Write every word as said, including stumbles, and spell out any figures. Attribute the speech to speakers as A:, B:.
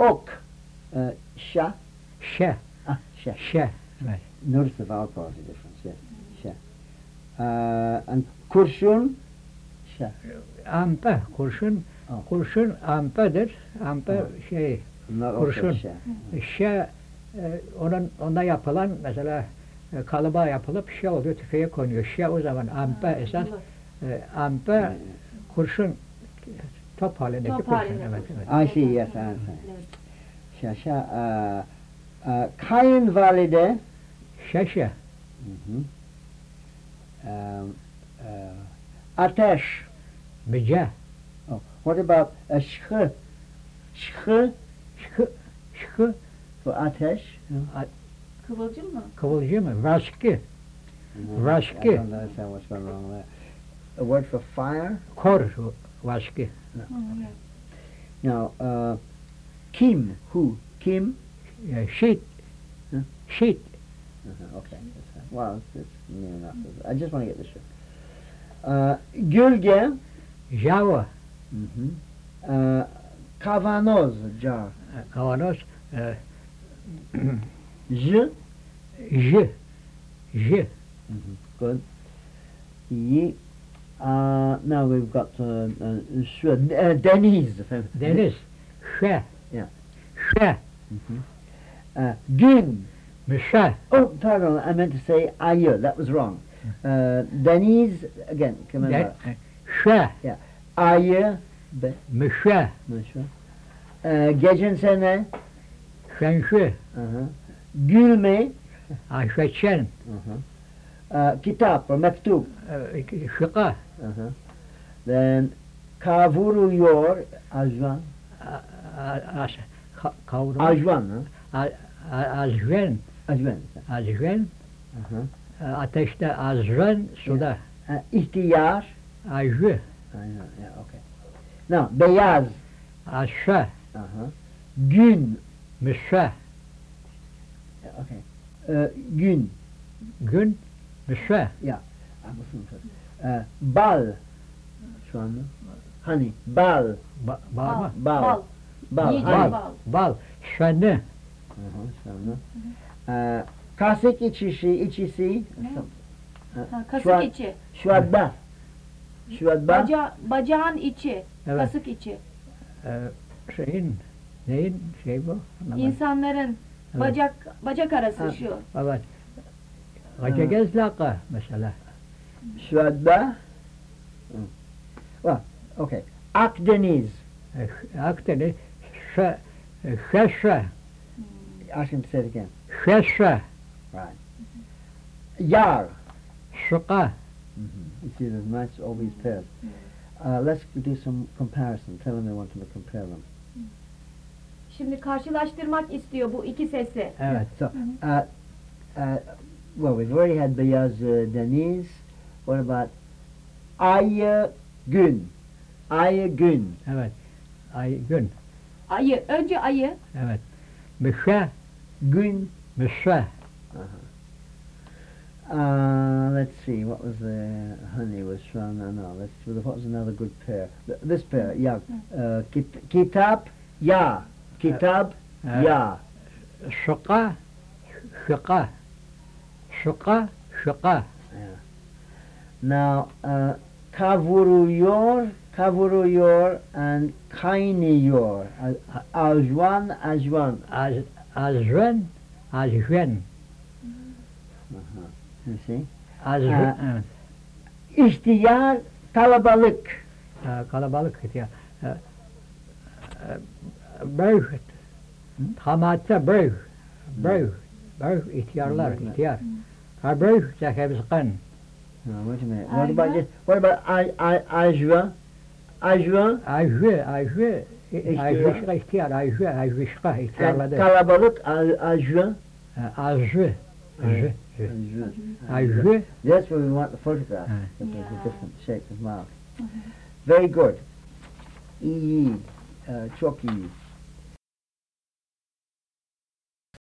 A: Ok. Uh, Sha.
B: Şe.
A: Ah, Sha.
B: Şe. Evet.
A: Notice the vowel quality difference, yes. Sha. Uh, and kurşun. Sha.
B: Ampe. Kurşun.
A: Oh.
B: Kurşun ampedir. Ampe
A: Oh.
B: şey.
A: Not
B: Kurşun.
A: also Sha.
B: Şe. E, onun onda yapılan mesela e, kalıba yapılıp şe oluyor, tüfeğe konuyor. Şe o zaman ampe esas. E, ampe
A: Yeah,
B: kurşun top halindeki
C: Top
B: kurşun.
C: halinde
B: Evet,
C: kurşun.
B: evet.
A: I see, yes, I understand.
C: Evet.
A: Sha, Sha. Uh, uh, kayınvalide.
B: Şeşe.
A: Mhm. Um, uh, ateş.
B: Bice.
A: Oh. What about a şkı? Şkı
B: Şıkı. Şıkı.
A: for ateş.
C: Kıvılcım mı?
B: Kıvılcım mı? Vaşkı.
A: Mhm.
B: Vaşkı.
A: I don't understand what's going wrong there. A word for fire.
B: Kor vaşkı.
C: Hı, evet.
A: Now, uh, kim, who, kim.
B: E, Şit.
A: Hı?
B: Şit.
A: Uh-huh, okay, that's fine. Well, it's, it's near enough. I just want to get this straight. Uh, gölge.
B: Java.
A: Mhm. Uh, kavanoz, jar.
B: Kavanoz. E,
A: J.
B: J. J.
A: Mhm. Good. Yi. Uh, now we've got uh, uh, şu- uh, deniz.
B: Deniz. Şe.
A: Yeah.
B: Şe.
A: Mhm. Uh, gün.
B: Mişe.
A: Oh, pardon, I meant to say ayı. That was wrong. Uh, deniz, again, come on.
B: De- Şe.
A: Ayı. Be,
B: Mişe.
A: Meşhur. Uh, geçen sene.
B: Şenşi.
A: Uh-huh. Gülme.
B: Ayşeçen.
A: Uh-huh. Uh, kitap or mektup.
B: E, Şıka.
A: Uh-huh. Then kavuruyor. Ajvan.
B: Kavrum.
A: Ajvan. Huh?
B: Azven.
A: Ajvan.
B: Azven.
A: Uh-huh.
B: Ateşte azven. Suda.
A: Uh, ihtiyar.
B: Ajı.
A: I know, yeah, okay. Now, beyaz.
B: Aşa.
A: Uh-huh. Gün.
B: Mişe.
A: Yeah, okay. Uh, gün.
B: Gün. Mişe.
A: Uh, bal. Şu anda. Honey. Bal.
B: Ba Bal mı?
A: Bal.
C: Bal.
A: Bal.
C: Yiyecek
A: honey.
C: bal.
B: Bal. Şenli.
A: Uh-huh, şu anda. Uh, kasık içişi, içisi.
C: Ha,
A: Şu an-
C: kasık içi.
A: Şuadba. Şuadba.
C: Baca, bacağın içi.
B: Evet.
C: Kasık içi.
B: Ee, şeyin. Neyin şey bu? Anlamadım.
C: İnsanların
B: Evet.
C: bacak bacak arası
A: Ha.
C: şu.
B: Evet. Gacagez laka mesela.
A: Şuadba. Hmm. Well, okay. Akdeniz.
B: E, Akdeniz. Şe. Şeşe.
A: Ask him to say it again.
B: Şeşe.
A: Right. Yar.
B: Şıka.
A: You see, there's nice all these pairs. Uh, let's do some comparison. Tell them they want to compare them.
C: Şimdi karşılaştırmak istiyor bu iki sesi.
B: Evet.
A: So, uh, uh, well, we've already had Beyaz uh, Deniz. What about Ayı Gün? Ayı Gün.
B: Evet. Ay gün.
C: Ayı. Önce ayı.
B: Evet. Mişe.
A: Gün.
B: Mişe.
A: Uh, let's see, what was the honey was from, no, no, let's, what was another good pair? Th- This pair, yeah. Uh, kit- kitap, ya. Kitab,
B: Evet.
A: ya.
B: Şıka. Şıka. Şıka. Şıka.
A: Yeah. Now, uh, kavuruyor, kavuruyor, and kaynıyor. A- Ajwan, ajwan.
B: Az, azven. Azven.
A: Uh-huh. You see?
B: Azven.
A: Ha.
B: Evet.
A: İhtiyar, kalabalık.
B: Ee, kalabalık ya. Ee, e, Büyük. Hamatsa büyük. Büyük. Büyük ihtiyarlar,
A: Hmm.
B: ihtiyar. Ha büyük zekebizkan.
A: No, wait a minute. What
C: Ajwa?
A: about this? What about I, I, ajwa? Ajwa?
B: Ayşe, Ayşe.
A: İhtiyar.
B: Ayşe ihtiyar, Ayşe, Ayşe
A: And
B: ihtiyarladı.
A: kalabalık, aj- ajwa?
B: Azı. Azı.
A: Ajwa.
B: Ayşe.
A: That's where we want the photograph.
B: Ha.
A: Because there's a
C: Yeah.
A: different shape of mouth. Very good. İyi. Uh, çok iyi.